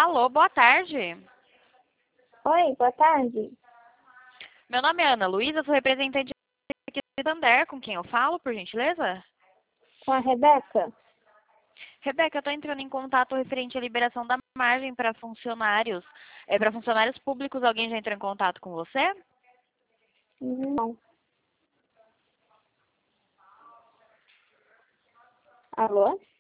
Alô, boa tarde. Oi, boa tarde. Meu nome é Ana Luísa, sou representante aqui do Santander, com quem eu falo, por gentileza? Com a Rebeca? Rebeca, eu estou entrando em contato referente à liberação da margem para funcionários. Para funcionários públicos, alguém já entrou em contato com você? Não. Alô?